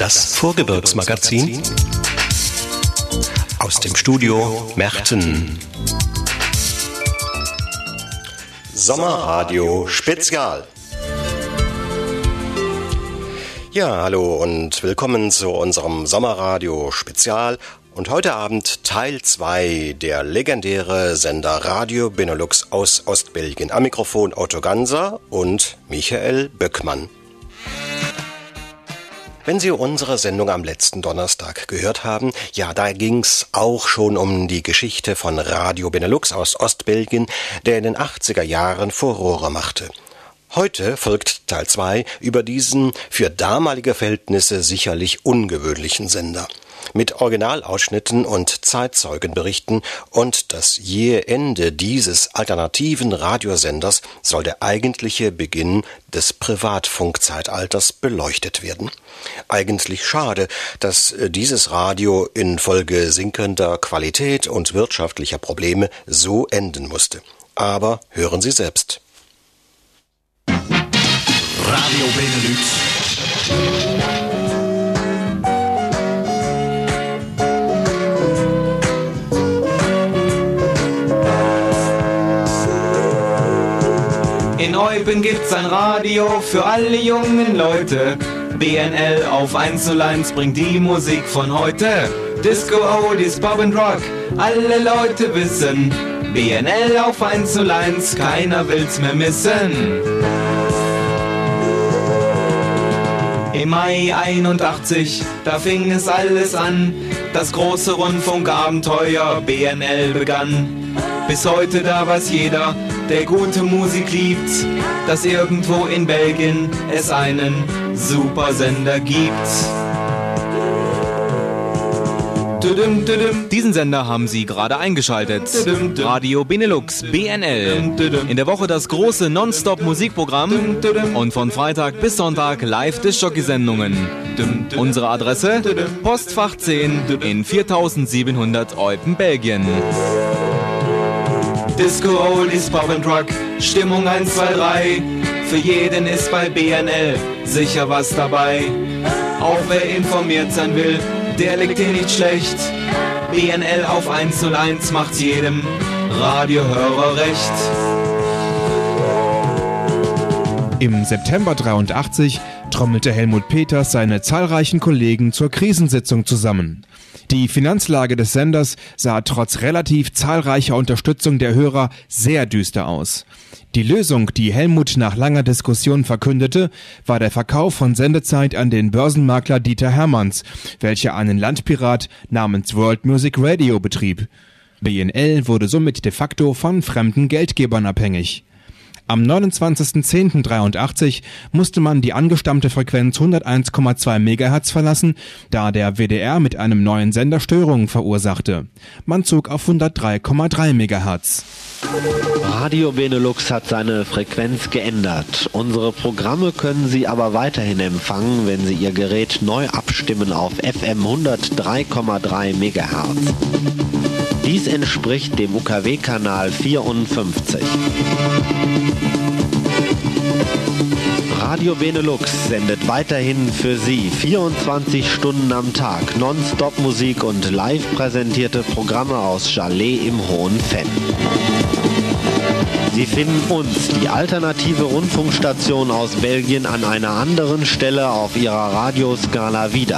Das Vorgebirgsmagazin aus dem Studio Merten. Sommerradio Spezial. Ja, hallo und willkommen zu unserem Sommerradio Spezial. Und heute Abend Teil 2, der legendäre Sender Radio Benelux aus Ostbelgien. Am Mikrofon Otto Ganser und Michael Böckmann. Wenn Sie unsere Sendung am letzten Donnerstag gehört haben, ja, da ging's auch schon um die Geschichte von Radio Benelux aus Ostbelgien, der in den 80er Jahren Furore machte. Heute folgt Teil 2 über diesen für damalige Verhältnisse sicherlich ungewöhnlichen Sender. Mit Originalausschnitten und Zeitzeugenberichten und das jähe Ende dieses alternativen Radiosenders soll der eigentliche Beginn des Privatfunkzeitalters beleuchtet werden. Eigentlich schade, dass dieses Radio infolge sinkender Qualität und wirtschaftlicher Probleme so enden musste. Aber hören Sie selbst. Radio Benelux. In Eupen gibt's ein Radio für alle jungen Leute. BNL auf 101 bringt die Musik von heute. Disco, Oldies, Pop and Rock, alle Leute wissen. BNL auf 101, keiner will's mehr missen. Im Mai 81, da fing es alles an. Das große Rundfunkabenteuer BNL begann. Bis heute, da weiß jeder, der gute Musik liebt, dass irgendwo in Belgien es einen Supersender gibt. Diesen Sender haben Sie gerade eingeschaltet. Radio Benelux, BNL. In der Woche das große Non-Stop-Musikprogramm und von Freitag bis Sonntag Live-Disc-Jockey-Sendungen. Unsere Adresse? Postfach 10 in 4700 Eupen, Belgien. Disco, Oldies, Pop and Rock, Stimmung 1, 2, 3. Für jeden ist bei BNL sicher was dabei. Auch wer informiert sein will, der liegt hier nicht schlecht. BNL auf 101 macht jedem Radiohörer recht. Im September 83 trommelte Helmut Peters seine zahlreichen Kollegen zur Krisensitzung zusammen. Die Finanzlage des Senders sah trotz relativ zahlreicher Unterstützung der Hörer sehr düster aus. Die Lösung, die Helmut nach langer Diskussion verkündete, war der Verkauf von Sendezeit an den Börsenmakler Dieter Hermanns, welcher einen Landpirat namens World Music Radio betrieb. BNL wurde somit de facto von fremden Geldgebern abhängig. Am 29.10.83 musste man die angestammte Frequenz 101,2 MHz verlassen, da der WDR mit einem neuen Sender Störungen verursachte. Man zog auf 103,3 MHz. Radio Benelux hat seine Frequenz geändert. Unsere Programme können Sie aber weiterhin empfangen, wenn Sie Ihr Gerät neu abstimmen auf FM 103,3 MHz. Dies entspricht dem UKW-Kanal 54. Radio Benelux sendet weiterhin für Sie 24 Stunden am Tag Non-Stop-Musik und live präsentierte Programme aus Jallet im Hohen Venn. Sie finden uns, die alternative Rundfunkstation aus Belgien, an einer anderen Stelle auf Ihrer Radioskala wieder.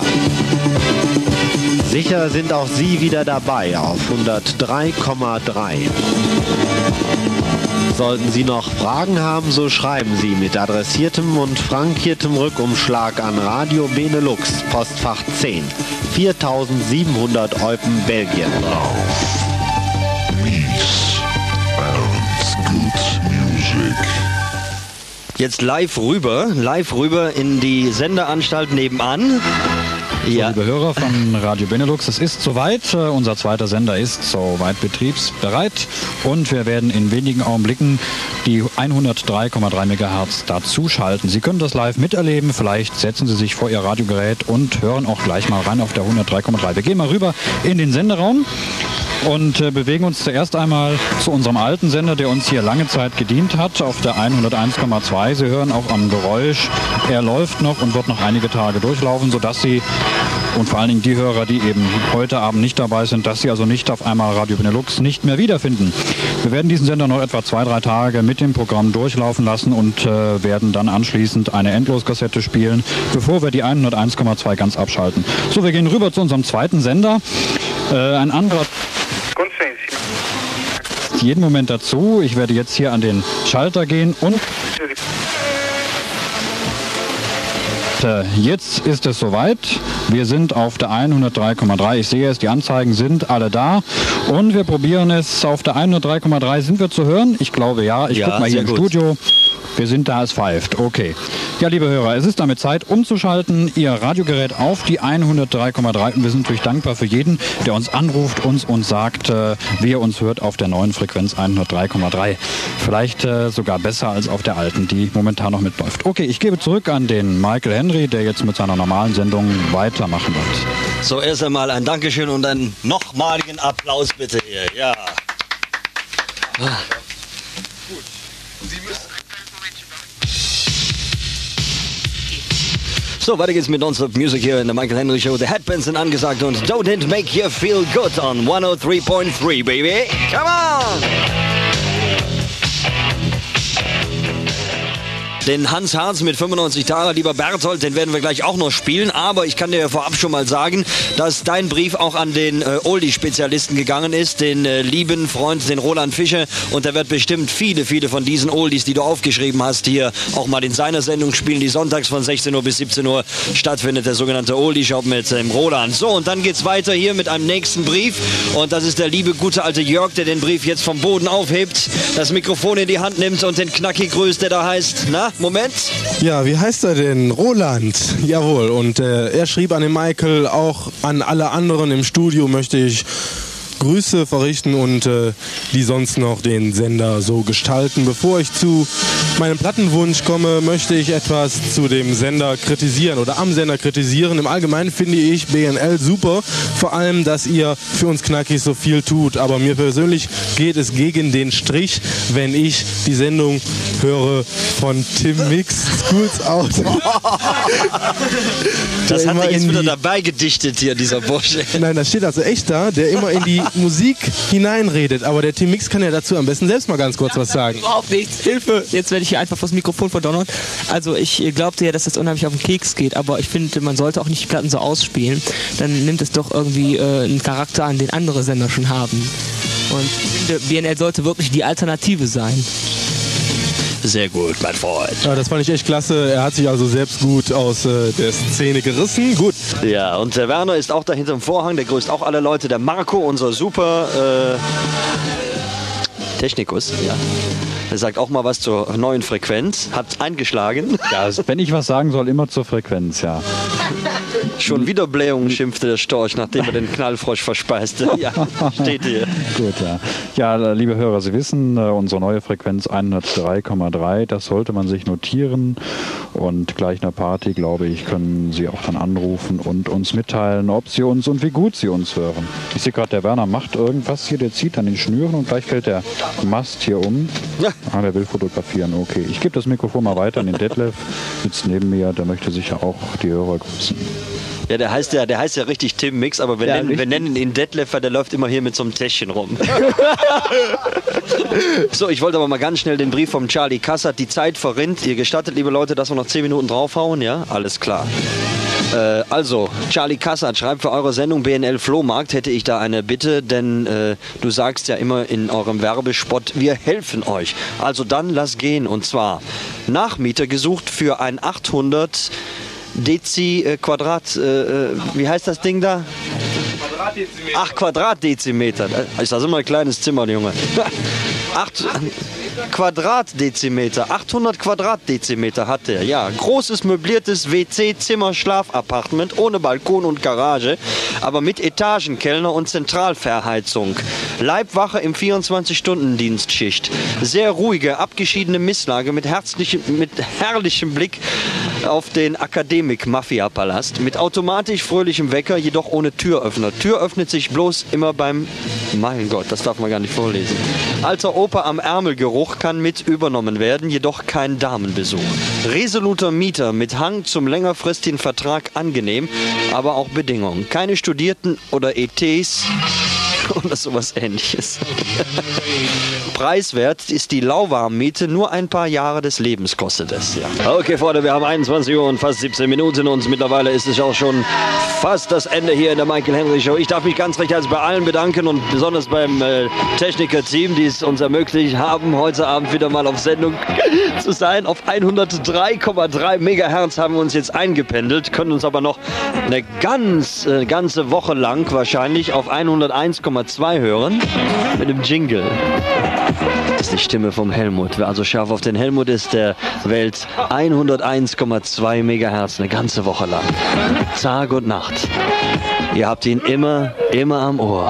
Sicher sind auch Sie wieder dabei auf 103,3. Sollten Sie noch Fragen haben, so schreiben Sie mit adressiertem und frankiertem Rückumschlag an Radio Benelux, Postfach 10, 4700 Eupen, Belgien. Jetzt live rüber in die Sendeanstalt nebenan. Ja. So, liebe Hörer von Radio Benelux, es ist soweit. Unser zweiter Sender ist soweit betriebsbereit und wir werden in wenigen Augenblicken die 103,3 MHz dazuschalten. Sie können das live miterleben. Vielleicht setzen Sie sich vor Ihr Radiogerät und hören auch gleich mal rein auf der 103,3. Wir gehen mal rüber in den Senderaum. und bewegen uns zuerst einmal zu unserem alten Sender, der uns hier lange Zeit gedient hat, auf der 101,2. Sie hören auch am Geräusch, er läuft noch und wird noch einige Tage durchlaufen, sodass Sie und vor allen Dingen die Hörer, die eben heute Abend nicht dabei sind, dass sie also nicht auf einmal Radio Benelux nicht mehr wiederfinden. Wir werden diesen Sender noch etwa 2-3 Tage mit dem Programm durchlaufen lassen und werden dann anschließend eine Endloskassette spielen, bevor wir die 101,2 ganz abschalten. So, wir gehen rüber zu unserem zweiten Sender. Ein anderer jeden Moment dazu. Ich werde jetzt hier an den Schalter gehen und jetzt ist es soweit. Wir sind auf der 103,3. Ich sehe es, die Anzeigen sind alle da. Und wir probieren es. Auf der 103,3 sind wir zu hören. Ich glaube ja. Ich gucke mal hier im Studio. Wir sind da, es pfeift. Okay. Ja, liebe Hörer, es ist damit Zeit, umzuschalten. Ihr Radiogerät auf die 103,3. Und wir sind natürlich dankbar für jeden, der uns anruft, uns sagt, wie er uns hört auf der neuen Frequenz 103,3. Vielleicht sogar besser als auf der alten, die momentan noch mitläuft. Okay, ich gebe zurück an den Michael Henry, der jetzt mit seiner normalen Sendung weitermachen wird. So, erst einmal ein Dankeschön und einen nochmaligen Applaus bitte hier. Ja. So, weiter geht's mit Non-Stop Music hier in der Michael Henry Show. The Headbands sind angesagt und Don't It Make You Feel Good on 103.3, baby. Come on! Den Hans Harz mit 95 Taler, lieber Berthold, den werden wir gleich auch noch spielen. Aber ich kann dir vorab schon mal sagen, dass dein Brief auch an den Oldie-Spezialisten gegangen ist, den lieben Freund, den Roland Fischer. Und der wird bestimmt viele von diesen Oldies, die du aufgeschrieben hast, hier auch mal in seiner Sendung spielen, die sonntags von 16 Uhr bis 17 Uhr stattfindet, der sogenannte Oldie-Shop mit dem Roland. So, und dann geht's weiter hier mit einem nächsten Brief. Und das ist der liebe, gute alte Jörg, der den Brief jetzt vom Boden aufhebt, das Mikrofon in die Hand nimmt und den Knacki grüßt, der da heißt, na, Moment. Ja, wie heißt er denn? Roland. Jawohl. Und er schrieb an den Michael, auch an alle anderen im Studio möchte ich Grüße verrichten und die sonst noch den Sender so gestalten. Bevor ich zu meinem Plattenwunsch komme, möchte ich etwas zu dem Sender kritisieren oder am Sender kritisieren. Im Allgemeinen finde ich BNL super, vor allem, dass ihr für uns Knackis so viel tut. Aber mir persönlich geht es gegen den Strich, wenn ich die Sendung höre von Tim Mix, Schools Out. Das hat er jetzt wieder dabei gedichtet hier, dieser Bursche. Nein, das steht also echt da, der immer in die Musik hineinredet. Aber der Tim Mix kann ja dazu am besten selbst mal ganz kurz was sagen. Überhaupt nichts. Hilfe! Jetzt werde ich hier einfach vors Mikrofon verdonnert. Also ich glaubte ja, dass das unheimlich auf den Keks geht, aber ich finde, man sollte auch nicht die Platten so ausspielen. Dann nimmt es doch irgendwie einen Charakter an, den andere Sender schon haben. Und ich finde, BNL sollte wirklich die Alternative sein. Sehr gut, mein Freund. Ja, das fand ich echt klasse. Er hat sich also selbst gut aus der Szene gerissen. Gut. Ja, und der Werner ist auch da hinterm Vorhang. Der grüßt auch alle Leute. Der Marco, unser super Technikus, ja. Er sagt auch mal was zur neuen Frequenz. Hat eingeschlagen. Ja, wenn ich was sagen soll, immer zur Frequenz, ja. Schon wieder Blähungen, schimpfte der Storch, nachdem er den Knallfrosch verspeiste. Ja, steht hier. Gut, ja. Ja, liebe Hörer, Sie wissen, unsere neue Frequenz 103,3, das sollte man sich notieren. Und gleich nach Party, glaube ich, können Sie auch dann anrufen und uns mitteilen, ob Sie uns und wie gut Sie uns hören. Ich sehe gerade, der Werner macht irgendwas hier, der zieht an den Schnüren und gleich fällt der Mast hier um. Ja. Ah, der will fotografieren, okay. Ich gebe das Mikrofon mal weiter an den Detlef, sitzt neben mir, der möchte sicher auch die Hörer grüßen. Ja, der heißt ja richtig Tim Mix, aber wir nennen ihn Detlef, weil der läuft immer hier mit so einem Täschchen rum. So, ich wollte aber mal ganz schnell den Brief vom Charlie Kassert, die Zeit verrinnt. Ihr gestattet, liebe Leute, dass wir noch 10 Minuten draufhauen, ja? Alles klar. Also, Charlie Kassert schreibt für eure Sendung BNL Flohmarkt, hätte ich da eine Bitte, denn du sagst ja immer in eurem Werbespot, wir helfen euch. Also dann lass gehen, und zwar Nachmieter gesucht für ein 800 wie heißt das Ding da? Quadratdezimeter. 8 Quadratdezimeter. Ist das immer ein kleines Zimmer, Junge. 8 Quadratdezimeter. 800 Quadratdezimeter hat der. Ja, großes möbliertes WC-Zimmer-Schlafappartement ohne Balkon und Garage, aber mit Etagenkellner und Zentralverheizung. Leibwache im 24-Stunden-Dienstschicht. Sehr ruhige, abgeschiedene Misslage mit herrlichem Blick auf den Akademik-Mafia-Palast. Mit automatisch fröhlichem Wecker, jedoch ohne Türöffner. Tür öffnet sich bloß immer beim Mein Gott, das darf man gar nicht vorlesen. Alter Opa am Ärmelgeruch kann mit übernommen werden, jedoch kein Damenbesuch. Resoluter Mieter mit Hang zum längerfristigen Vertrag angenehm, aber auch Bedingungen. Keine Studierten oder ETs oder sowas Ähnliches. Preiswert ist die Lauwarmmiete, nur ein paar Jahre des Lebens kostet es. Ja. Okay, Freunde, wir haben 21 Uhr und fast 17 Minuten und mittlerweile ist es auch schon fast das Ende hier in der Michael Henry Show. Ich darf mich ganz recht herzlich bei allen bedanken und besonders beim Techniker-Team, die es uns ermöglicht haben, heute Abend wieder mal auf Sendung zu sein. Auf 103,3 Megahertz haben wir uns jetzt eingependelt, können uns aber noch eine ganze Woche lang wahrscheinlich auf 101,2 hören mit dem Jingle. Das ist die Stimme vom Helmut. Wer also scharf auf den Helmut ist, der wählt 101,2 Megahertz eine ganze Woche lang. Tag und Nacht. Ihr habt ihn immer am Ohr.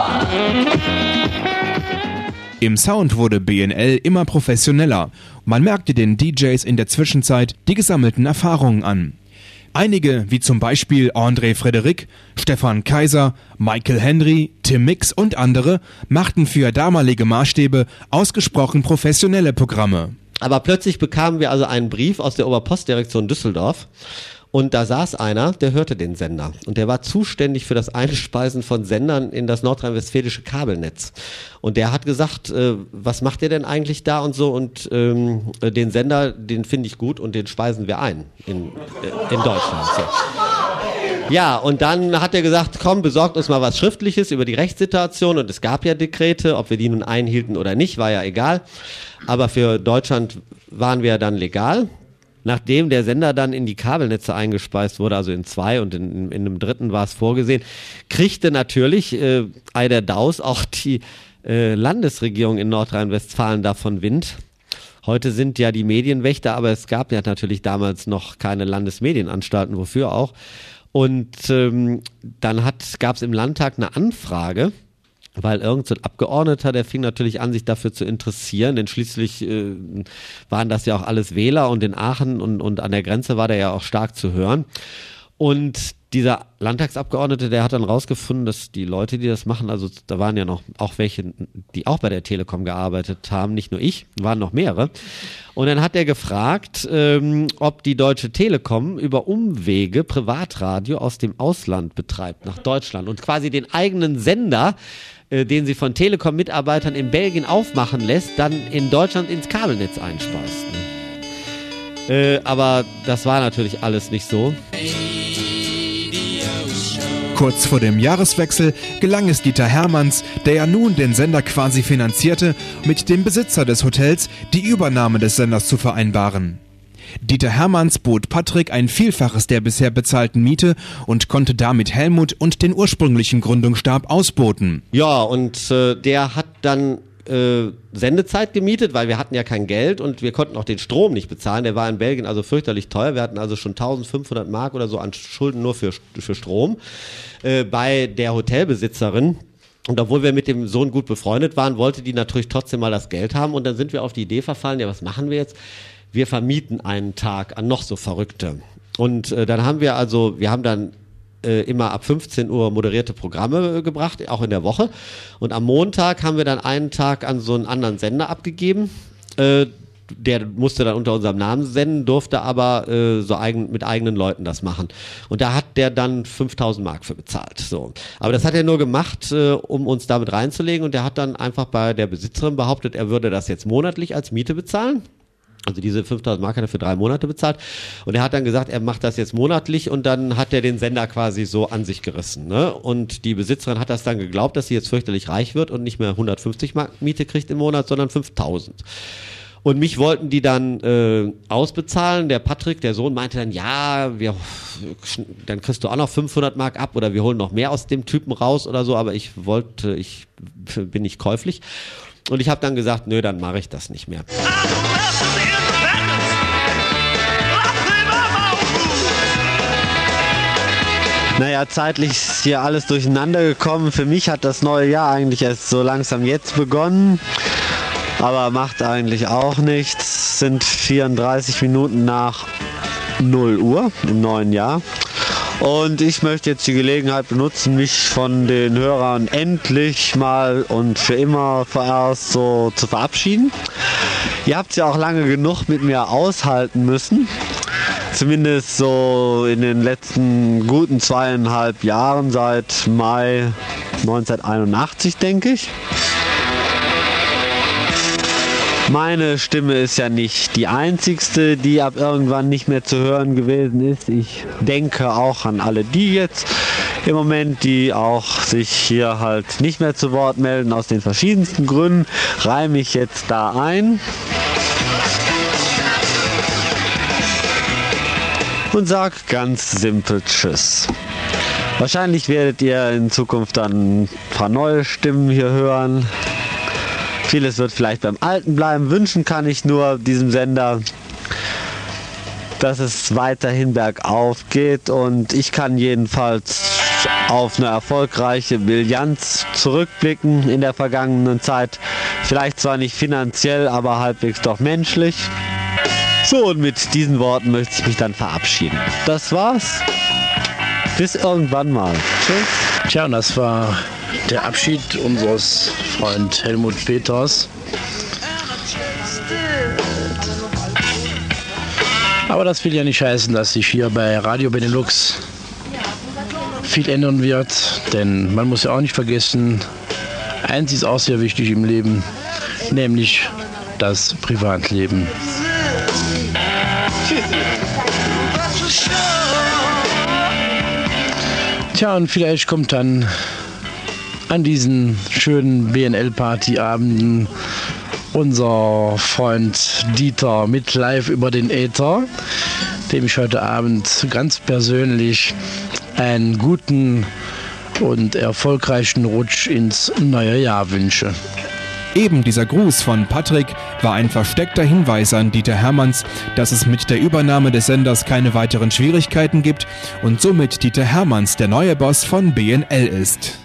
Im Sound wurde BNL immer professioneller. Man merkte den DJs in der Zwischenzeit die gesammelten Erfahrungen an. Einige, wie zum Beispiel André Frédéric, Stefan Kaiser, Michael Henry, Tim Mix und andere, machten für damalige Maßstäbe ausgesprochen professionelle Programme. Aber plötzlich bekamen wir also einen Brief aus der Oberpostdirektion Düsseldorf. Und da saß einer, der hörte den Sender. Und der war zuständig für das Einspeisen von Sendern in das nordrhein-westfälische Kabelnetz. Und der hat gesagt, was macht ihr denn eigentlich da und so? Und den Sender, den finde ich gut und den speisen wir ein in Deutschland. So. Ja, und dann hat er gesagt, komm, besorgt uns mal was Schriftliches über die Rechtssituation. Und es gab ja Dekrete, ob wir die nun einhielten oder nicht, war ja egal. Aber für Deutschland waren wir dann legal. Nachdem der Sender dann in die Kabelnetze eingespeist wurde, also in 2 und in einem 3. war es vorgesehen, kriegte natürlich Eider Daus auch die Landesregierung in Nordrhein-Westfalen davon Wind. Heute sind ja die Medienwächter, aber es gab ja natürlich damals noch keine Landesmedienanstalten, wofür auch. Und dann gab es im Landtag eine Anfrage, weil irgend so ein Abgeordneter, der fing natürlich an, sich dafür zu interessieren, denn schließlich waren das ja auch alles Wähler und in Aachen und an der Grenze war der ja auch stark zu hören. Und dieser Landtagsabgeordnete, der hat dann rausgefunden, dass die Leute, die das machen, also da waren ja noch auch welche, die auch bei der Telekom gearbeitet haben, nicht nur ich, waren noch mehrere. Und dann hat er gefragt, ob die Deutsche Telekom über Umwege Privatradio aus dem Ausland betreibt, nach Deutschland und quasi den eigenen Sender, den sie von Telekom-Mitarbeitern in Belgien aufmachen lässt, dann in Deutschland ins Kabelnetz einspeist. Aber das war natürlich alles nicht so. Kurz vor dem Jahreswechsel gelang es Dieter Hermanns, der ja nun den Sender quasi finanzierte, mit dem Besitzer des Hotels die Übernahme des Senders zu vereinbaren. Dieter Hermanns bot Patrick ein Vielfaches der bisher bezahlten Miete und konnte damit Helmut und den ursprünglichen Gründungsstab ausboten. Ja, und der hat dann Sendezeit gemietet, weil wir hatten ja kein Geld und wir konnten auch den Strom nicht bezahlen. Der war in Belgien also fürchterlich teuer. Wir hatten also schon 1500 Mark oder so an Schulden nur für Strom bei der Hotelbesitzerin. Und obwohl wir mit dem Sohn gut befreundet waren, wollte die natürlich trotzdem mal das Geld haben. Und dann sind wir auf die Idee verfallen, ja, was machen wir jetzt? Wir vermieten einen Tag an noch so Verrückte. Und dann haben wir dann immer ab 15 Uhr moderierte Programme gebracht, auch in der Woche. Und am Montag haben wir dann einen Tag an so einen anderen Sender abgegeben. Der musste dann unter unserem Namen senden, durfte aber mit eigenen Leuten das machen. Und da hat der dann 5.000 Mark für bezahlt. So. Aber das hat er nur gemacht, um uns damit reinzulegen. Und der hat dann einfach bei der Besitzerin behauptet, er würde das jetzt monatlich als Miete bezahlen. Also diese 5.000 Mark hat er für 3 Monate bezahlt. Und er hat dann gesagt, er macht das jetzt monatlich und dann hat er den Sender quasi so an sich gerissen. Ne? Und die Besitzerin hat das dann geglaubt, dass sie jetzt fürchterlich reich wird und nicht mehr 150 Mark Miete kriegt im Monat, sondern 5.000. Und mich wollten die dann ausbezahlen. Der Patrick, der Sohn, meinte dann, ja, dann kriegst du auch noch 500 Mark ab oder wir holen noch mehr aus dem Typen raus oder so. Aber ich bin nicht käuflich. Und ich habe dann gesagt, nö, dann mache ich das nicht mehr. Naja, zeitlich ist hier alles durcheinander gekommen. Für mich hat das neue Jahr eigentlich erst so langsam jetzt begonnen. Aber macht eigentlich auch nichts. Es sind 34 Minuten nach 0 Uhr im neuen Jahr. Und ich möchte jetzt die Gelegenheit benutzen, mich von den Hörern endlich mal und für immer vorerst so zu verabschieden. Ihr habt es ja auch lange genug mit mir aushalten müssen. Zumindest so in den letzten guten 2,5 Jahren, seit Mai 1981, denke ich. Meine Stimme ist ja nicht die einzigste, die ab irgendwann nicht mehr zu hören gewesen ist. Ich denke auch an alle die jetzt im Moment, die auch sich hier halt nicht mehr zu Wort melden, aus den verschiedensten Gründen, reime ich jetzt da ein. Und sag ganz simpel Tschüss. Wahrscheinlich werdet ihr in Zukunft dann ein paar neue Stimmen hier hören. Vieles wird vielleicht beim Alten bleiben. Wünschen kann ich nur diesem Sender, dass es weiterhin bergauf geht. Und ich kann jedenfalls auf eine erfolgreiche Bilanz zurückblicken in der vergangenen Zeit. Vielleicht zwar nicht finanziell, aber halbwegs doch menschlich. So, und mit diesen Worten möchte ich mich dann verabschieden. Das war's. Bis irgendwann mal. Tschüss. Tja, und das war der Abschied unseres Freund Helmut Peters. Aber das will ja nicht heißen, dass sich hier bei Radio Benelux viel ändern wird, denn man muss ja auch nicht vergessen, eins ist auch sehr wichtig im Leben, nämlich das Privatleben. Tja, und vielleicht kommt dann an diesen schönen BNL-Partyabenden unser Freund Dieter mit live über den Äther, dem ich heute Abend ganz persönlich einen guten und erfolgreichen Rutsch ins neue Jahr wünsche. Eben dieser Gruß von Patrick war ein versteckter Hinweis an Dieter Hermanns, dass es mit der Übernahme des Senders keine weiteren Schwierigkeiten gibt und somit Dieter Hermanns der neue Boss von BNL ist.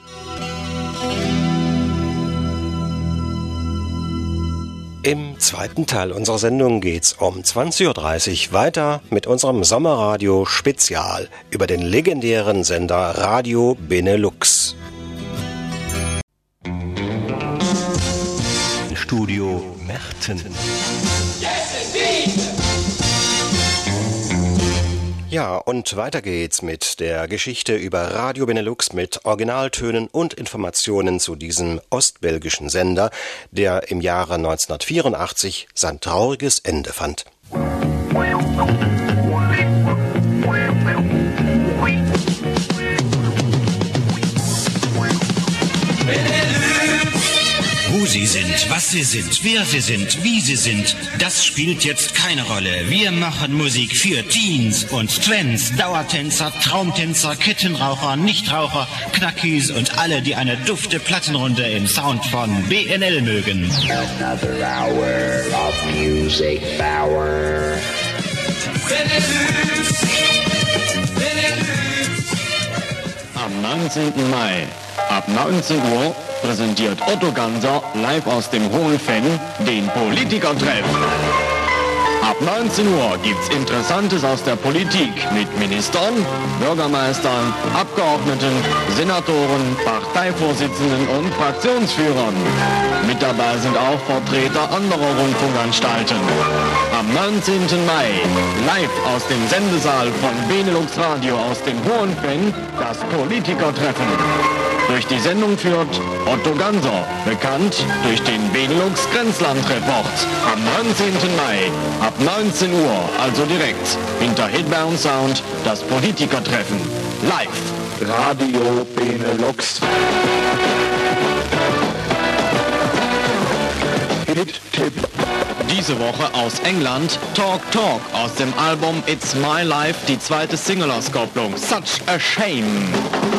Im zweiten Teil unserer Sendung geht's um 20.30 Uhr weiter mit unserem Sommerradio-Spezial über den legendären Sender Radio Benelux. Studio Merten. Ja, und weiter geht's mit der Geschichte über Radio Benelux mit Originaltönen und Informationen zu diesem ostbelgischen Sender, der im Jahre 1984 sein trauriges Ende fand. Wo sie sind, was sie sind, wer sie sind, wie sie sind, das spielt jetzt keine Rolle. Wir machen Musik für Teens und Twins, Dauertänzer, Traumtänzer, Kettenraucher, Nichtraucher, Knackis und alle, die eine dufte Plattenrunde im Sound von BNL mögen. Another hour of music power. Am 19. Mai ab 19 Uhr präsentiert Otto Ganser live aus dem Hohenfenn den Politikertreff. Ab 19 Uhr gibt's Interessantes aus der Politik mit Ministern, Bürgermeistern, Abgeordneten, Senatoren, Parteivorsitzenden und Fraktionsführern. Mit dabei sind auch Vertreter anderer Rundfunkanstalten. Am 19. Mai live aus dem Sendesaal von Benelux Radio aus dem Hohenfenn das Politikertreffen. Durch die Sendung führt Otto Ganser, bekannt durch den Benelux Grenzland-Report. Am 19. Mai ab 19 Uhr, also direkt, hinter Hitbound Sound, das Politikertreffen. Live. Radio Benelux. Hit-Tipp. Diese Woche aus England, Talk Talk aus dem Album It's My Life, die zweite Single-Auskopplung. Such a Shame.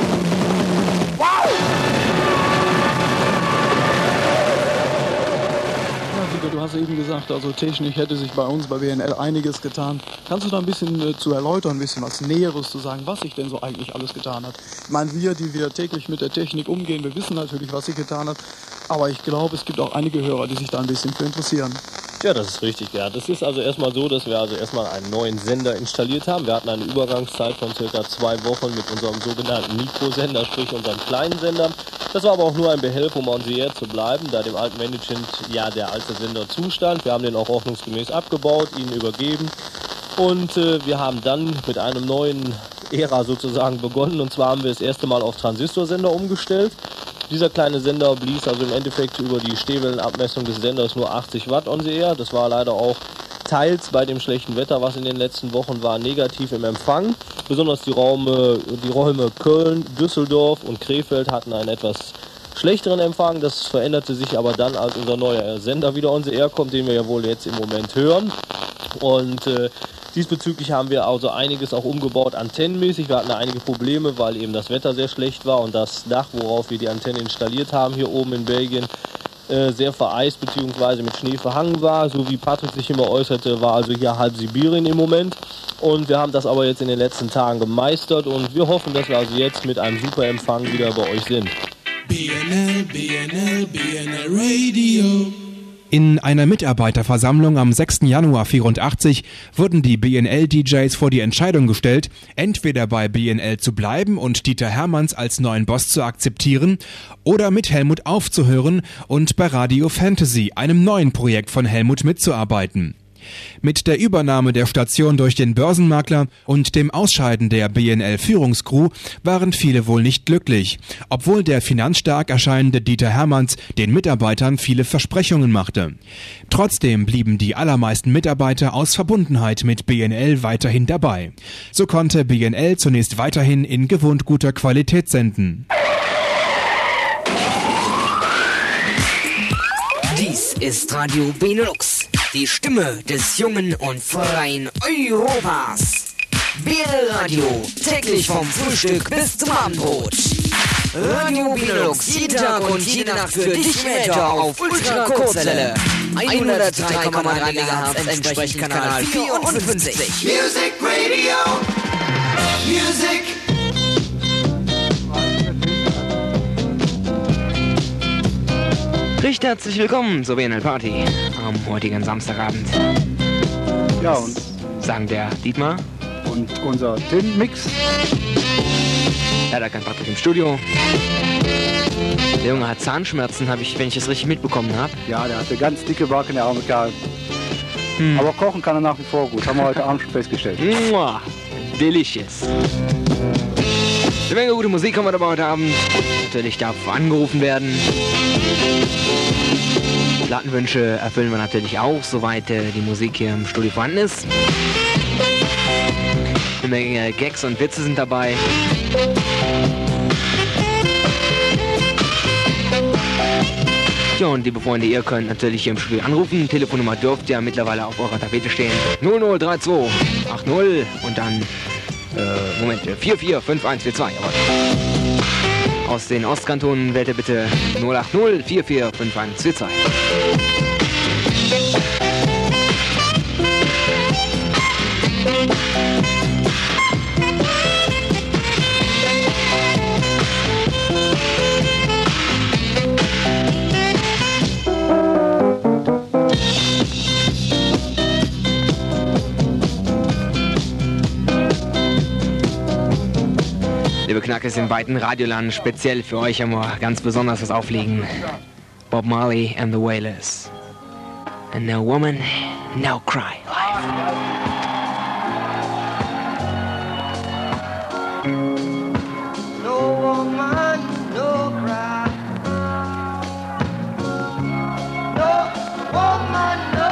Du hast eben gesagt, also technisch hätte sich bei uns, bei BNL, einiges getan. Kannst du da ein bisschen zu erläutern, ein bisschen was Näheres zu sagen, was sich denn so eigentlich alles getan hat? Ich meine, wir, die wir täglich mit der Technik umgehen, wir wissen natürlich, was sich getan hat, aber ich glaube, es gibt auch einige Hörer, die sich da ein bisschen für interessieren. Ja, das ist richtig, ja. Das ist also erstmal so, dass wir also erstmal einen neuen Sender installiert haben. Wir hatten eine Übergangszeit von circa 2 Wochen mit unserem sogenannten Mikrosender, sprich unserem kleinen Sender. Das war aber auch nur ein Behelf, um on the air zu bleiben, da dem alten Management ja der alte Sender zustand. Wir haben den auch ordnungsgemäß abgebaut, ihn übergeben und wir haben dann mit einem neuen Ära sozusagen begonnen, und zwar haben wir das erste Mal auf Transistorsender umgestellt. Dieser kleine Sender blies also im Endeffekt über die Stehwellenabmessung des Senders nur 80 Watt on the air. Das war leider auch teils bei dem schlechten Wetter, was in den letzten Wochen war, negativ im Empfang. Besonders die Räume Köln, Düsseldorf und Krefeld hatten einen etwas schlechteren Empfang. Das veränderte sich aber dann, als unser neuer Sender wieder on the air kommt, den wir ja wohl jetzt im Moment hören. Und diesbezüglich haben wir also einiges auch umgebaut antennenmäßig. Wir hatten einige Probleme, weil eben das Wetter sehr schlecht war und das Dach, worauf wir die Antenne installiert haben, hier oben in Belgien, sehr vereist bzw. mit Schnee verhangen war. So wie Patrick sich immer äußerte, war also hier halb Sibirien im Moment. Und wir haben das aber jetzt in den letzten Tagen gemeistert und wir hoffen, dass wir also jetzt mit einem super Empfang wieder bei euch sind. BNL Radio. In einer Mitarbeiterversammlung am 6. Januar 1984 wurden die BNL-DJs vor die Entscheidung gestellt, entweder bei BNL zu bleiben und Dieter Hermanns als neuen Boss zu akzeptieren oder mit Helmut aufzuhören und bei Radio Fantasy, einem neuen Projekt von Helmut, mitzuarbeiten. Mit der Übernahme der Station durch den Börsenmakler und dem Ausscheiden der BNL-Führungskrew waren viele wohl nicht glücklich, obwohl der finanzstark erscheinende Dieter Hermanns den Mitarbeitern viele Versprechungen machte. Trotzdem blieben die allermeisten Mitarbeiter aus Verbundenheit mit BNL weiterhin dabei. So konnte BNL zunächst weiterhin in gewohnt guter Qualität senden. Dies ist Radio Benelux, die Stimme des jungen und freien Europas. BNL Radio, täglich vom Frühstück bis zum Abendbrot. Radio Benelux, jeden Tag und jede Nacht für dich im Äther auf Ultra-Kurzwelle. 103,3 MHz, entsprechend Kanal 54. Music Radio, Music. Recht herzlich willkommen zur BNL Party am heutigen Samstagabend. Ja, und sagen der Dietmar und unser Tim-Mix. Ja, da kein Patrick im Studio. Der Junge hat Zahnschmerzen, wenn ich es richtig mitbekommen habe. Ja, der hatte ganz dicke Backen, der arme Kerl. Aber kochen kann er nach wie vor gut, haben wir heute Abend schon festgestellt. Mua, delicious. Eine Menge gute Musik haben wir dabei heute Abend. Natürlich darf angerufen werden. Plattenwünsche erfüllen wir natürlich auch, soweit die Musik hier im Studio vorhanden ist. Eine Menge Gags und Witze sind dabei. Ja, und liebe Freunde, ihr könnt natürlich hier im Studio anrufen. Telefonnummer dürft ja mittlerweile auf eurer Tapete stehen. 0032 80 und dann 445142. Aus den Ostkantonen wählt ihr bitte 080 445142. Liebe Knackes in weiten Radioland, speziell für euch haben wir ganz besonders was auflegen. Bob Marley and the Wailers. And No Woman, No Cry. No woman, no cry. No woman, no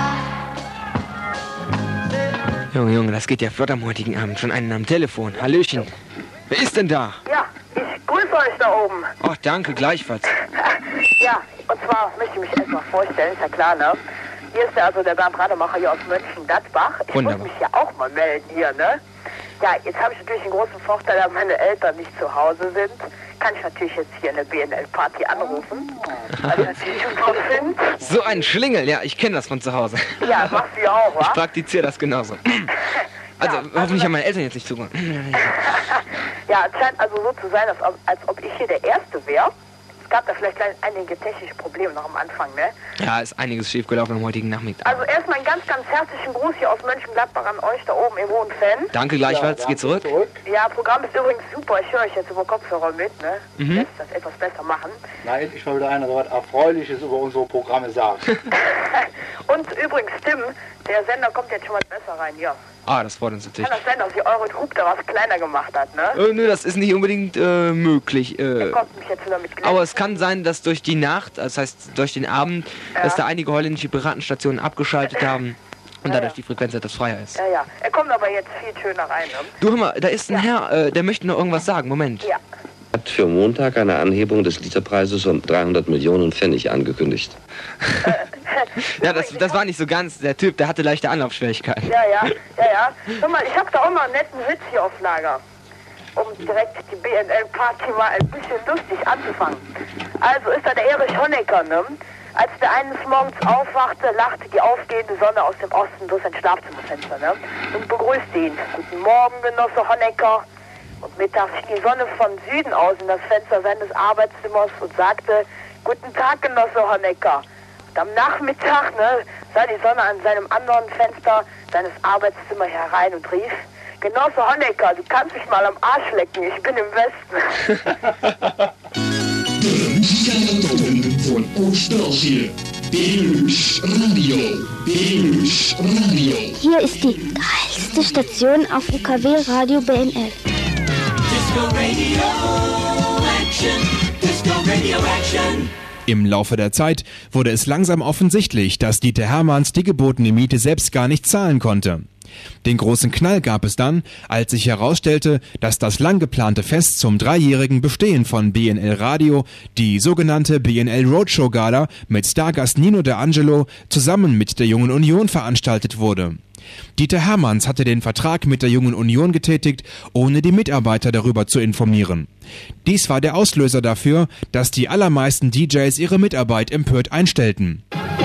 cry. Junge, das geht ja flott am heutigen Abend. Schon einen am Telefon. Hallöchen. Wer ist denn da? Ja, ich grüße euch da oben. Ach, danke, gleichfalls. Ja, und zwar möchte ich mich erstmal vorstellen, ist ja klar, ne? Hier ist also der Bernd Rademacher hier aus Mönchengladbach. Ich wollte mich ja auch mal melden hier, ne? Ja, jetzt habe ich natürlich einen großen Vorteil, da meine Eltern nicht zu Hause sind. Kann ich natürlich jetzt hier eine BNL-Party anrufen, weil ich natürlich super finde. So ein Schlingel, ja, ich kenne das von zu Hause. Ja, machst du ja auch, wa? Ich praktiziere das genauso. Also, hoffentlich haben meine Eltern jetzt nicht zugehört. Ja, es scheint also so zu sein, als ob ich hier der Erste wäre Es gab da vielleicht einige technische Probleme noch am Anfang, ne? Ja, ist einiges schiefgelaufen am heutigen Nachmittag. Also erstmal einen ganz, ganz herzlichen Gruß hier aus Mönchengladbach an euch da oben im Hohen Fan. Danke gleichfalls, geht zurück. Ja, Programm ist übrigens super. Ich höre euch jetzt über Kopfhörer mit, ne? Mhm. Lässt das etwas besser machen. Na, endlich mal wieder einer, der was Erfreuliches über unsere Programme sagt. Und übrigens, Tim, der Sender kommt jetzt schon mal besser rein, ja. Ah, das freut uns natürlich. Kann das sein, dass ihr euren Hub da was kleiner gemacht hat, ne? Nö, das ist nicht unbedingt möglich. Kommt mich jetzt wieder mit Aber es kann sein, dass durch die Nacht, das heißt durch den Abend, dass da einige holländische Piratenstationen abgeschaltet haben und dadurch die Frequenz etwas freier ist. Ja, ja. Er kommt aber jetzt viel schöner rein, ne? Du, hör mal, da ist ein Herr, der möchte noch irgendwas sagen. Moment. Ja. Hat für Montag eine Anhebung des Literpreises um 300 Millionen Pfennig angekündigt. Ja, das war nicht so ganz. Der Typ, der hatte leichte Anlaufschwierigkeiten. Ja. Hör mal, ich hab da auch mal einen netten Witz hier auf Lager. Um direkt die BNL-Party mal ein bisschen lustig anzufangen. Also ist da der Erich Honecker, ne? Als der eines Morgens aufwachte, lachte die aufgehende Sonne aus dem Osten durch sein Schlafzimmerfenster, ne? Und begrüßte ihn. Guten Morgen, Genosse Honecker. Und mittags schien die Sonne von Süden aus in das Fenster seines Arbeitszimmers und sagte, guten Tag, Genosse Honecker. Und am Nachmittag, ne, sah die Sonne an seinem anderen Fenster seines Arbeitszimmers herein und rief, Genosse Honecker, du kannst mich mal am Arsch lecken, ich bin im Westen. Von Oost-België. Benelux Radio. Benelux Radio. Hier ist die geilste Station auf UKW Radio BNL. Disco Radio Action. Disco Radio Action. Im Laufe der Zeit wurde es langsam offensichtlich, dass Dieter Hermanns die gebotene Miete selbst gar nicht zahlen konnte. Den großen Knall gab es dann, als sich herausstellte, dass das lang geplante Fest zum 3-jährigen Bestehen von BNL Radio, die sogenannte BNL Roadshow Gala mit Stargast Nino D'Angelo, zusammen mit der Jungen Union veranstaltet wurde. Dieter Hermanns hatte den Vertrag mit der Jungen Union getätigt, ohne die Mitarbeiter darüber zu informieren. Dies war der Auslöser dafür, dass die allermeisten DJs ihre Mitarbeit empört einstellten.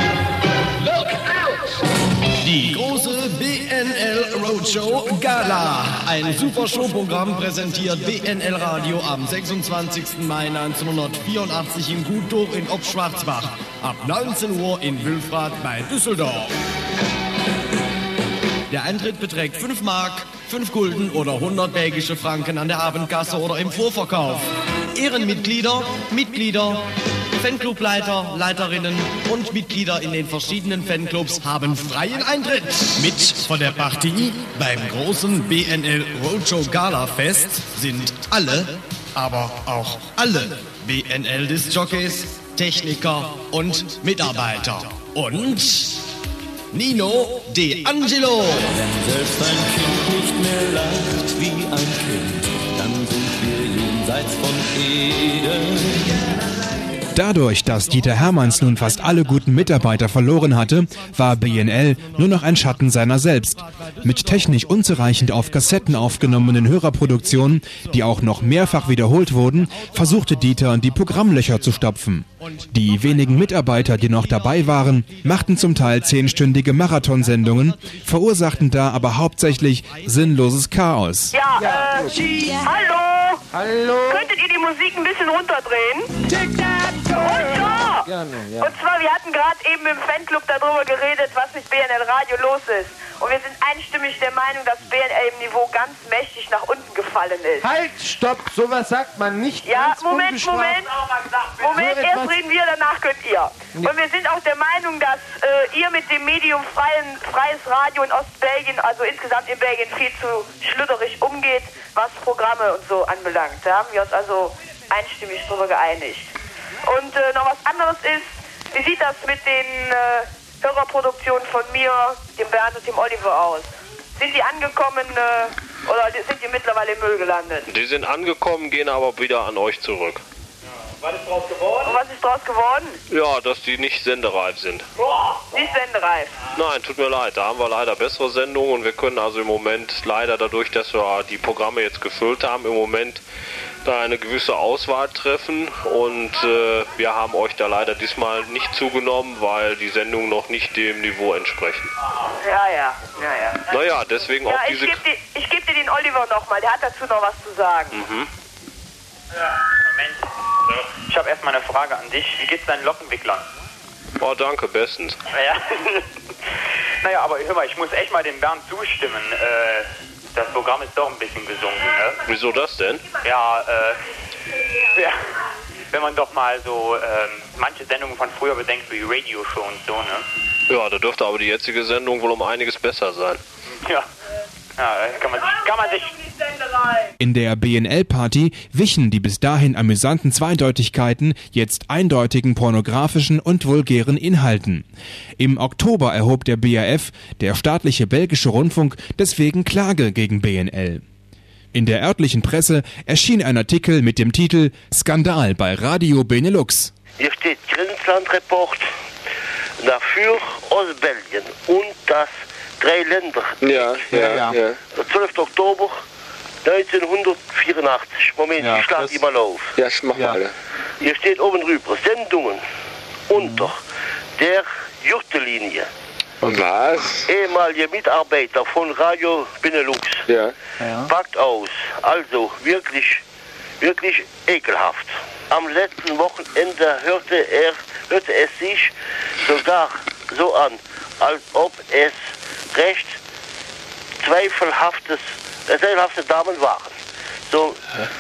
Die große BNL Roadshow Gala. Ein super Showprogramm präsentiert BNL Radio am 26. Mai 1984 in Gutdorf in Obschwarzbach. Ab 19 Uhr in Wülfrath bei Düsseldorf. Der Eintritt beträgt 5 Mark, 5 Gulden oder 100 belgische Franken an der Abendkasse oder im Vorverkauf. Ehrenmitglieder, Mitglieder, Fanclubleiter, Leiterinnen und Mitglieder in den verschiedenen Fanclubs haben freien Eintritt. Mit von der Partie beim großen BNL Roadshow Gala Fest sind alle, aber auch alle BNL Disc-Jockeys, Techniker und Mitarbeiter. Und Nino D'Angelo. Wenn selbst ein Kind nicht mehr lacht wie ein Kind, dann sind wir jenseits von Eden. Dadurch, dass Dieter Hermanns nun fast alle guten Mitarbeiter verloren hatte, war BNL nur noch ein Schatten seiner selbst. Mit technisch unzureichend auf Kassetten aufgenommenen Hörerproduktionen, die auch noch mehrfach wiederholt wurden, versuchte Dieter, die Programmlöcher zu stopfen. Die wenigen Mitarbeiter, die noch dabei waren, machten zum Teil 10-stündige Marathonsendungen, verursachten da aber hauptsächlich sinnloses Chaos. Ja, hallo? Hallo? Könntet ihr die Musik ein bisschen runterdrehen? Und ja! Gerne, ja. Und zwar, wir hatten gerade eben im Fanclub darüber geredet, was mit BNL Radio los ist. Und wir sind einstimmig der Meinung, dass BNL im Niveau ganz mächtig nach unten gefallen ist. Halt, stopp, sowas sagt man nicht. Ja, ganz Moment, ungestraft. erst reden wir, danach könnt ihr. Und wir sind auch der Meinung, dass ihr mit dem Medium freies Radio in Ostbelgien, also insgesamt in Belgien, viel zu schludderig umgeht, was Programme und so anbelangt. Da haben wir uns also einstimmig drüber geeinigt. Und noch was anderes ist, wie sieht das mit den Hörerproduktionen von mir, dem Bernd und dem Oliver aus? Sind die angekommen oder sind die mittlerweile im Müll gelandet? Die sind angekommen, gehen aber wieder an euch zurück. Was ist draus geworden? Und was ist draus geworden? Ja, dass die nicht sendereif sind. Nicht sendereif. Nein, tut mir leid, da haben wir leider bessere Sendungen und wir können also im Moment leider dadurch, dass wir die Programme jetzt gefüllt haben, im Moment da eine gewisse Auswahl treffen und wir haben euch da leider diesmal nicht zugenommen, weil die Sendungen noch nicht dem Niveau entsprechen. Ja. Naja, deswegen auch diese... Ich geb dir den Oliver nochmal, der hat dazu noch was zu sagen. Mhm. Ja, Moment. So. Ich habe erstmal eine Frage an dich. Wie geht's deinen Lockenwicklern? Oh, danke, bestens. Ja. Naja, aber hör mal, ich muss echt mal dem Bernd zustimmen. Das Programm ist doch ein bisschen gesunken, ne? Wieso das denn? Ja, wenn man doch mal so manche Sendungen von früher bedenkt, wie Radio-Show und so, ne? Ja, da dürfte aber die jetzige Sendung wohl um einiges besser sein. Ja, kann man sich... In der BNL-Party wichen die bis dahin amüsanten Zweideutigkeiten jetzt eindeutigen pornografischen und vulgären Inhalten. Im Oktober erhob der BRF, der staatliche belgische Rundfunk, deswegen Klage gegen BNL. In der örtlichen Presse erschien ein Artikel mit dem Titel »Skandal bei Radio Benelux«. Hier steht Grenzlandreport dafür Ostbelgien und das Dreiländer. Ja. 12. Oktober 1984. Moment, ich schlage die mal auf. Ja, mach mal. Hier steht oben drüber Sendungen unter der Jurtelinie. Und was? Ehemalige Mitarbeiter von Radio Benelux. Ja. Packt aus. Also wirklich ekelhaft. Am letzten Wochenende hörte es sich sogar so an, als ob es recht zweifelhafte Damen waren. So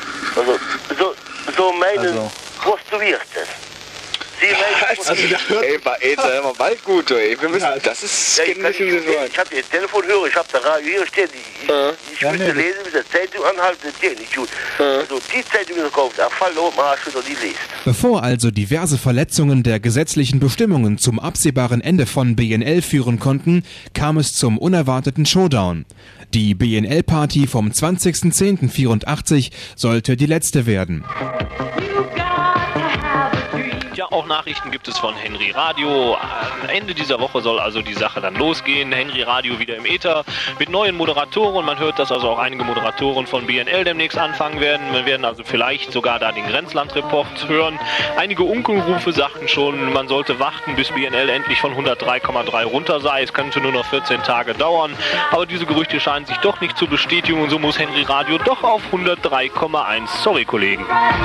meinen Prostituierten. Hör mal bald gut, ey. Das ist ich habe den Telefonhörer, ich habe da Radio hier stehen. Ich müsste lesen, mit der Zeitung anhalten, das geht nicht gut. Also die Zeitung, die kauft, da fallen oben wieder die lest. Bevor also diverse Verletzungen der gesetzlichen Bestimmungen zum absehbaren Ende von BNL führen konnten, kam es zum unerwarteten Showdown. Die BNL-Party vom 20.10.84 sollte die letzte werden. Ja, auch Nachrichten gibt es von Henry Radio. Am Ende dieser Woche soll also die Sache dann losgehen. Henry Radio wieder im Äther mit neuen Moderatoren. Man hört, dass also auch einige Moderatoren von BNL demnächst anfangen werden. Wir werden also vielleicht sogar da den Grenzlandreport hören. Einige Unkenrufe sagten schon, man sollte warten, bis BNL endlich von 103,3 runter sei. Es könnte nur noch 14 Tage dauern. Aber diese Gerüchte scheinen sich doch nicht zu bestätigen und so muss Henry Radio doch auf 103,1. Sorry, Kollegen.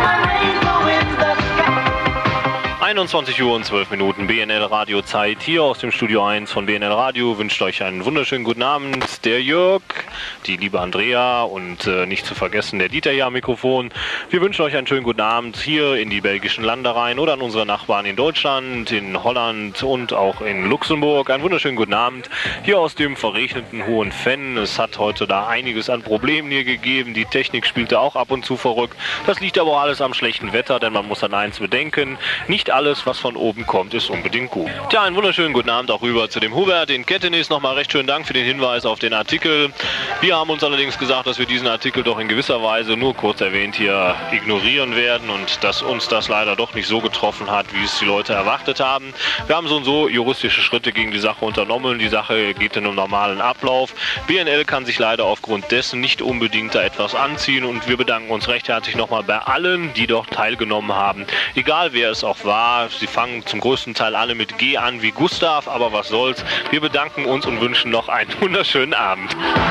21 Uhr und 12 Minuten BNL Radio Zeit hier aus dem Studio 1 von BNL Radio. Wünscht euch einen wunderschönen guten Abend. Der Jörg, die liebe Andrea und nicht zu vergessen der Dieter hier am Mikrofon. Wir wünschen euch einen schönen guten Abend hier in die belgischen Landereien oder an unsere Nachbarn in Deutschland, in Holland und auch in Luxemburg. Einen wunderschönen guten Abend hier aus dem verregneten Hohenfenn. Es hat heute da einiges an Problemen hier gegeben. Die Technik spielte auch ab und zu verrückt. Das liegt aber auch alles am schlechten Wetter, denn man muss an eins bedenken. Nicht alles, was von oben kommt, ist unbedingt gut. Tja, einen wunderschönen guten Abend auch rüber zu dem Hubert in Kettenis. Nochmal recht schönen Dank für den Hinweis auf den Artikel. Wir haben uns allerdings gesagt, dass wir diesen Artikel doch in gewisser Weise nur kurz erwähnt hier ignorieren werden und dass uns das leider doch nicht so getroffen hat, wie es die Leute erwartet haben. Wir haben so und so juristische Schritte gegen die Sache unternommen. Die Sache geht in einem normalen Ablauf. BNL kann sich leider aufgrund dessen nicht unbedingt da etwas anziehen und wir bedanken uns recht herzlich nochmal bei allen, die dort teilgenommen haben. Egal wer es auch war. Sie fangen zum größten Teil alle mit G an wie Gustav, aber was soll's. Wir bedanken uns und wünschen noch einen wunderschönen Abend.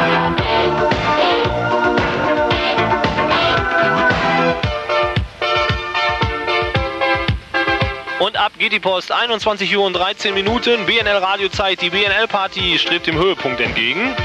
Und ab geht die Post, 21 Uhr und 13 Minuten, BNL Radiozeit, die BNL-Party strebt dem Höhepunkt entgegen.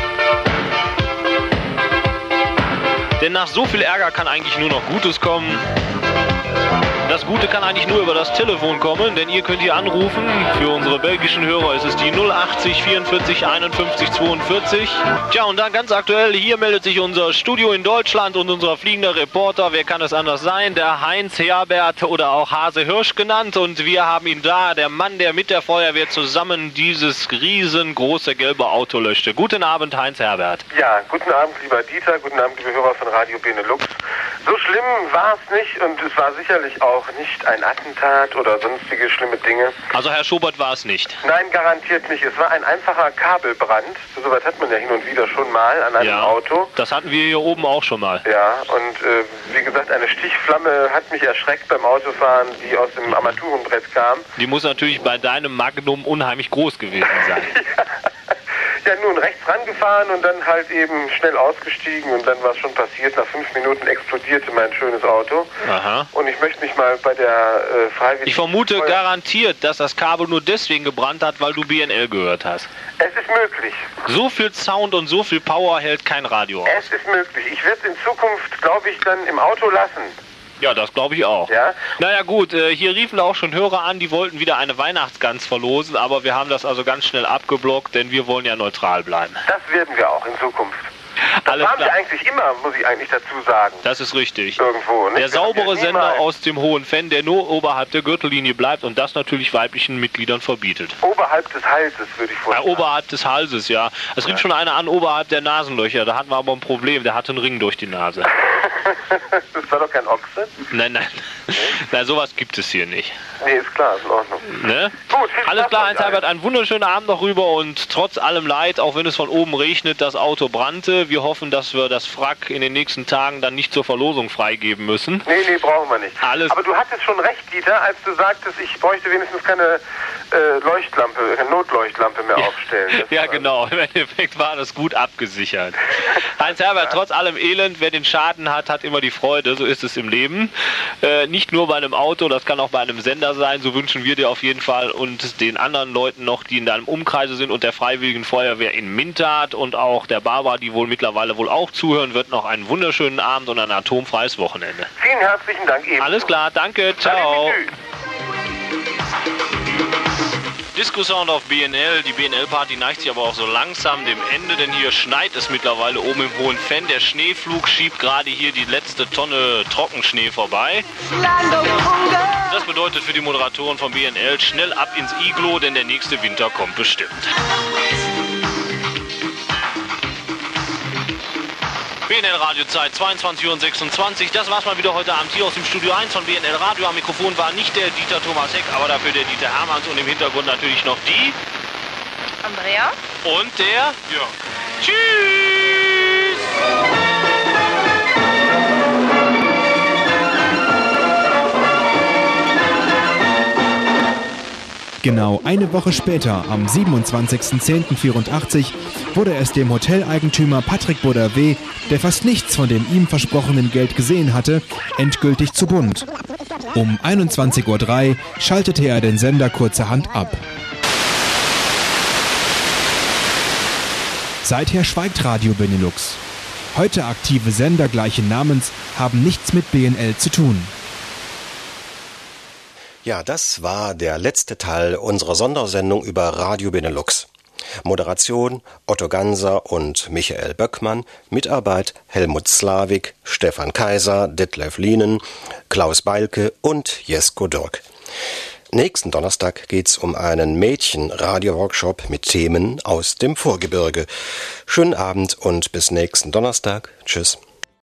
Denn nach so viel Ärger kann eigentlich nur noch Gutes kommen. Das Gute kann eigentlich nur über das Telefon kommen, denn ihr könnt hier anrufen. Für unsere belgischen Hörer ist es die 080 44 51 42. Tja, und dann ganz aktuell, hier meldet sich unser Studio in Deutschland und unser fliegender Reporter, wer kann es anders sein, der Heinz Herbert oder auch Hase Hirsch genannt. Und wir haben ihn da, der Mann, der mit der Feuerwehr zusammen dieses riesengroße gelbe Auto löschte. Guten Abend, Heinz Herbert. Ja, guten Abend, lieber Dieter, guten Abend, liebe Hörer von Radio Benelux. So schlimm war es nicht und es war sicherlich auch nicht ein Attentat oder sonstige schlimme Dinge. Also Herr Schobert war es nicht? Nein, garantiert nicht. Es war ein einfacher Kabelbrand. So weit hat man ja hin und wieder schon mal an einem Auto. Das hatten wir hier oben auch schon mal. Ja, und wie gesagt, eine Stichflamme hat mich erschreckt beim Autofahren, die aus dem Armaturenbrett kam. Die muss natürlich bei deinem Magnum unheimlich groß gewesen sein. ja nun rechts rangefahren und dann halt eben schnell ausgestiegen und dann war es schon passiert. Nach 5 Minuten explodierte mein schönes Auto. Aha. Und ich möchte mich mal bei der Freiwilligen... Ich vermute garantiert, dass das Kabel nur deswegen gebrannt hat, weil du BNL gehört hast. Es ist möglich. So viel Sound und so viel Power hält kein Radio aus. Es ist möglich. Ich werde es in Zukunft, glaube ich, dann im Auto lassen. Ja, das glaube ich auch. Ja? Naja gut, hier riefen auch schon Hörer an, die wollten wieder eine Weihnachtsgans verlosen, aber wir haben das also ganz schnell abgeblockt, denn wir wollen ja neutral bleiben. Das werden wir auch in Zukunft. Das Alles waren klar. wir eigentlich immer, muss ich eigentlich dazu sagen. Das ist richtig. Irgendwo, ne? Der saubere Ja, Sender aus dem Hohen Fenn, der nur oberhalb der Gürtellinie bleibt und das natürlich weiblichen Mitgliedern verbietet. Oberhalb des Halses, würde ich vorstellen. Ja, oberhalb des Halses, ja. Es rief schon einer an, oberhalb der Nasenlöcher. Da hatten wir aber ein Problem, der hatte einen Ring durch die Nase. Das war doch kein Ochse? Nein, nein. Na, sowas gibt es hier nicht. Nee, ist klar, ist in Ordnung. Ne? Gut, viel Alles Spaß klar, euch Heinz-Herbert, einen wunderschönen Abend noch rüber und trotz allem Leid, auch wenn es von oben regnet, das Auto brannte. Wir hoffen, dass wir das Wrack in den nächsten Tagen dann nicht zur Verlosung freigeben müssen. Nee, brauchen wir nicht. Alles. Aber du hattest schon recht, Dieter, als du sagtest, ich bräuchte wenigstens keine Leuchtlampe, keine Notleuchtlampe mehr aufstellen. Ja, genau. Im Endeffekt war das gut abgesichert. Heinz-Herbert, trotz allem Elend, wer den Schaden hat, hat immer die Freude. So ist es im Leben. Nicht nur bei einem Auto, das kann auch bei einem Sender sein. So wünschen wir dir auf jeden Fall und den anderen Leuten noch, die in deinem Umkreise sind und der Freiwilligen Feuerwehr in Mintat und auch der Barbara, die wohl mittlerweile wohl auch zuhören wird, noch einen wunderschönen Abend und ein atomfreies Wochenende. Vielen herzlichen Dank eben. Alles klar, danke, ciao. Disco Sound auf BNL. Die BNL-Party neigt sich aber auch so langsam dem Ende, denn hier schneit es mittlerweile oben im Hohen Fenn. Der Schneeflug schiebt gerade hier die letzte Tonne Trockenschnee vorbei. Das bedeutet für die Moderatoren von BNL schnell ab ins Iglo, denn der nächste Winter kommt bestimmt. BNL Radiozeit, 22:26 Uhr. Das war's mal wieder heute Abend hier aus dem Studio 1 von BNL Radio. Am Mikrofon war nicht der Dieter Thomas Heck, aber dafür der Dieter Hermanns und im Hintergrund natürlich noch die Andrea und der Tschüss! Genau eine Woche später, am 27.10.84, wurde es dem Hoteleigentümer Patrick Baudervey, der fast nichts von dem ihm versprochenen Geld gesehen hatte, endgültig zu bunt. Um 21:03 Uhr schaltete er den Sender kurzerhand ab. Seither schweigt Radio Benelux. Heute aktive Sender gleichen Namens haben nichts mit BNL zu tun. Ja, das war der letzte Teil unserer Sondersendung über Radio Benelux. Moderation Otto Ganser und Michael Böckmann, Mitarbeit Helmut Slavik, Stefan Kaiser, Detlef Lienen, Klaus Beilke und Jesko Dürk. Nächsten Donnerstag geht's um einen Mädchen-Radio-Workshop mit Themen aus dem Vorgebirge. Schönen Abend und bis nächsten Donnerstag. Tschüss.